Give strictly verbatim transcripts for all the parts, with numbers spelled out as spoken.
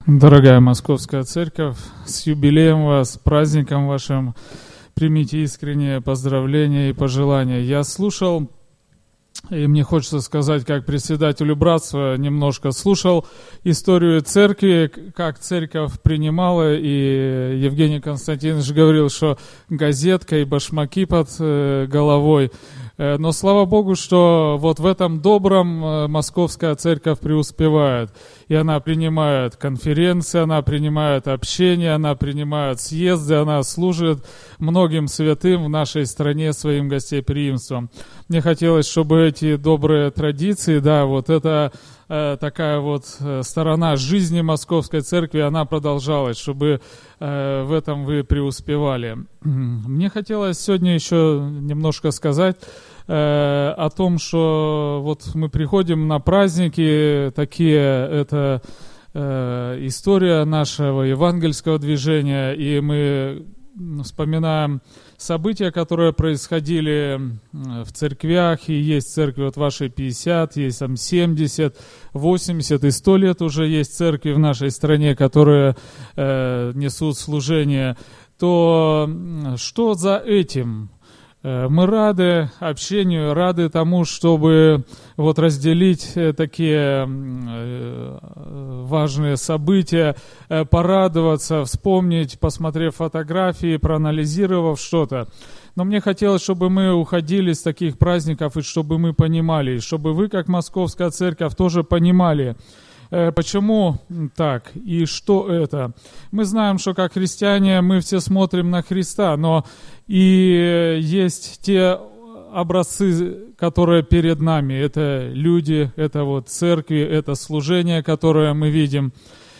Дорогая Московская Церковь, с юбилеем вас, с праздником вашим, примите искренние поздравления и пожелания. Я слушал, и мне хочется сказать, как председателю братства, немножко слушал историю церкви, как церковь принимала, и Евгений Константинович говорил, что газетка и башмаки под головой. Но слава Богу, что вот в этом добром Московская Церковь преуспевает. И она принимает конференции, она принимает общение, она принимает съезды, она служит многим святым в нашей стране своим гостеприимством. Мне хотелось, чтобы эти добрые традиции, да, вот это э, такая вот сторона жизни Московской Церкви, она продолжалась, чтобы э, в этом вы преуспевали. Мне хотелось сегодня еще немножко сказать э, о том, что вот мы приходим на праздники такие, это э, история нашего евангельского движения, и мы вспоминаем события, которые происходили в церквях, и есть церкви вот вашей пятьдесят, есть там семьдесят, восемьдесят и сто лет уже есть церкви в нашей стране, которые э, несут служение, то что за этим? Мы рады общению, рады тому, чтобы вот разделить такие важные события, порадоваться, вспомнить, посмотрев фотографии, проанализировав что-то. Но мне хотелось, чтобы мы уходили с таких праздников, и чтобы мы понимали, и чтобы вы, как Московская Церковь, тоже понимали, почему так и что это. Мы знаем, что как христиане мы все смотрим на Христа, но и есть те образцы, которые перед нами. Это люди, это вот церкви, это служение, которое мы видим.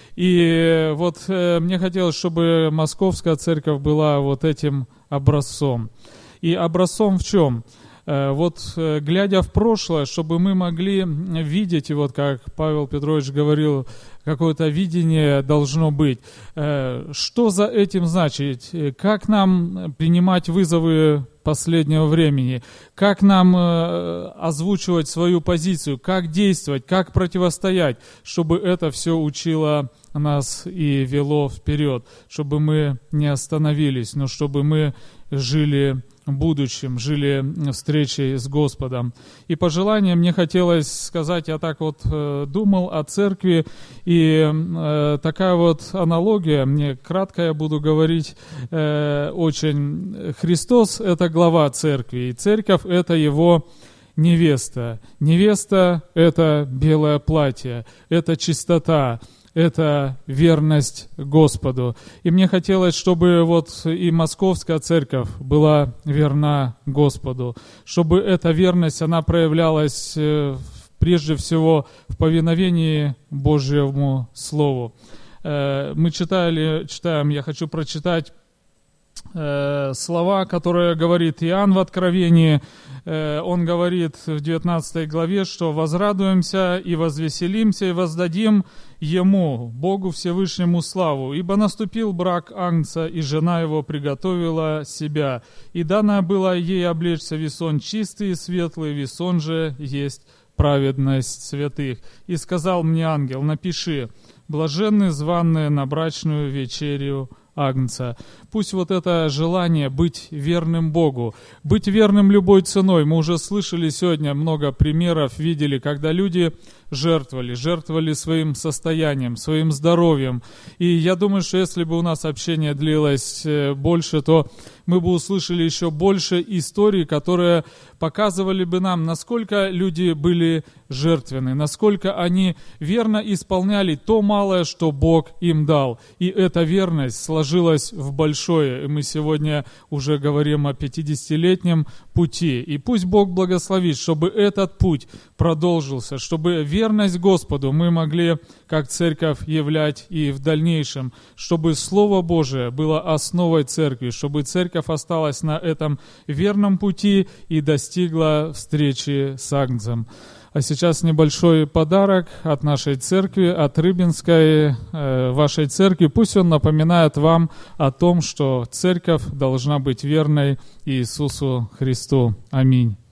И вот мне хотелось, чтобы Московская Церковь была вот этим образцом. И образцом в чем? Вот глядя в прошлое, чтобы мы могли видеть, и вот как Павел Петрович говорил, какое-то видение должно быть. Что за этим значит? Как нам принимать вызовы последнего времени? Как нам озвучивать свою позицию? Как действовать? Как противостоять? Чтобы это все учило нас и вело вперед. Чтобы мы не остановились, но чтобы мы жили будущем, жили встречей с Господом. И пожелание мне хотелось сказать, я так вот э, думал о церкви, и э, такая вот аналогия, мне кратко я буду говорить э, очень. Христос — это глава церкви, и церковь — это его невеста. Невеста — это белое платье, это чистота, это верность Господу. И мне хотелось, чтобы вот и Московская Церковь была верна Господу, чтобы эта верность, она проявлялась прежде всего в повиновении Божьему Слову. Мы читали, читаем, я хочу прочитать слова, которые говорит Иоанн в Откровении. Он говорит в девятнадцатой главе, что «возрадуемся и возвеселимся и воздадим Ему, Богу Всевышнему, славу, ибо наступил брак Агнца, и жена его приготовила себя, и дано было ей облечься в весон чистый и светлый, весон же есть праведность святых. И сказал мне ангел, напиши, блаженны званные на брачную вечерю Агнца». Пусть вот это желание быть верным Богу, быть верным любой ценой. Мы уже слышали сегодня много примеров, видели, когда люди жертвовали, жертвовали своим состоянием, своим здоровьем. И я думаю, что если бы у нас общение длилось больше, то мы бы услышали еще больше историй, которые показывали бы нам, насколько люди были жертвенны, насколько они верно исполняли то малое, что Бог им дал. И эта верность сложилась в большое. И мы сегодня уже говорим о пятидесятилетнем пути. И пусть Бог благословит, чтобы этот путь продолжился, чтобы верность Господу мы могли, как церковь, являть и в дальнейшем, чтобы Слово Божие было основой церкви, чтобы церковь осталась на этом верном пути и достигла встречи с Агнцем. А сейчас небольшой подарок от нашей церкви, от Рыбинской, э, вашей церкви. Пусть он напоминает вам о том, что церковь должна быть верной Иисусу Христу. Аминь.